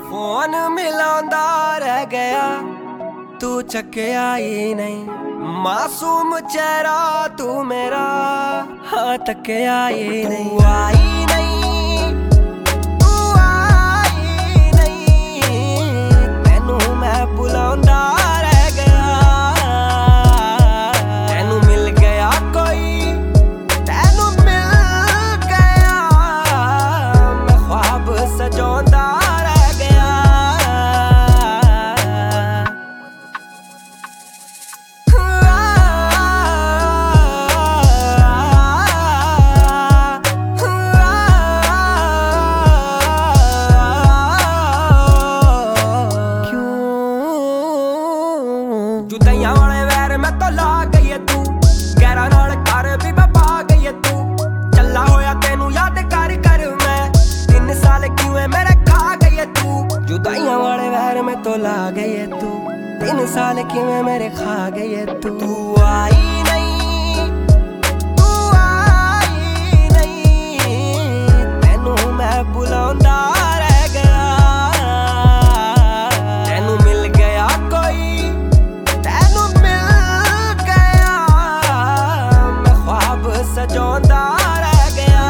Phone मिलांदा रह गया, तू चक्या ही नहीं। मासूम चेहरा तू मेरा, हाँ तक्या ही नहीं। तू आई नहीं, तू आई नहीं, तेनू मैं बुलांदा रह गया। तेनू मिल गया कोई, तेनू मिल गया, मैं ख्वाब सजांदा रह गया। जुदाइयां वाले वैर में तो ला गई है तू, गहरा नाल कर भी पा गई है तू। चला होया तेनू याद कर कर मैं, 3 साल क्यों मेरे खा गई है तू। जुदाइयां वाले वैर में तो ला गई है तू, 3 साल क्यों मेरे खा गई है तू। तू आई नहीं, तू आई नहीं, तेनू मैं बुलांदा रह गया। तेनू मिल गया कोई, तेनू मिल गया, मैं ख्वाब सजांदा रह गया।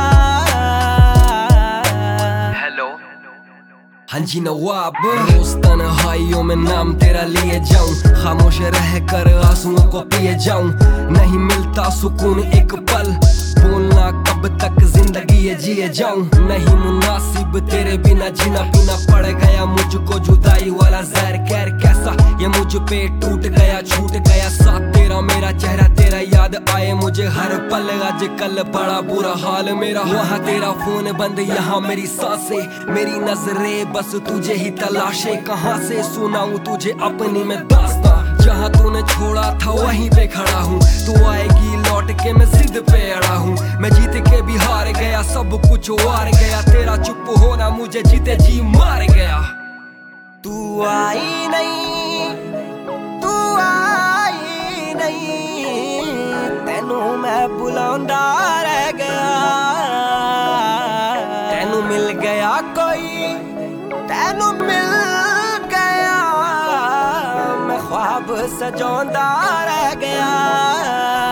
हेलो हाँ जी नवाब, रोज तन्हाइयों में नाम तेरा लिए जाऊं, खामोश रह कर आंसुओं को पिए जाऊं। नहीं मिलता सुकून एक पल, बोलना कब तक जिंदगी ये जिए जाऊं। नहीं मुनासिब तेरे बिना जीना पीना, पड़ गया मुझको जुदाई वाला जहर। कहर कैसा ये मुझ पे टूट गया, छूट गया साथ तेरा मेरा चेहरा। तेरा याद आए मुझे हर पल, आज कल बड़ा बुरा हाल मेरा। वहाँ तेरा फोन बंद, यहाँ मेरी सांसें, मेरी नजरें बस तुझे ही तलाशे। कहाँ से सुनाऊं तुझे अपनी मैं दास्तां, जहाँ तूने छोड़ा था वहीं पे खड़ा हूँ। तू आएगी लौट के मैं जिद पे अड़ा हूँ, मैं जीत के भी हार गया, सब कुछ वार गया। तेरा चुप होना मुझे जीते जी मार गया। तू आई नहीं, तू आई नहीं, तेनू मैं बुलांदा रह गया। तेनू मिल गया कोई, तेनू मिल गया, मैं ख्वाब सजांदा रह गया।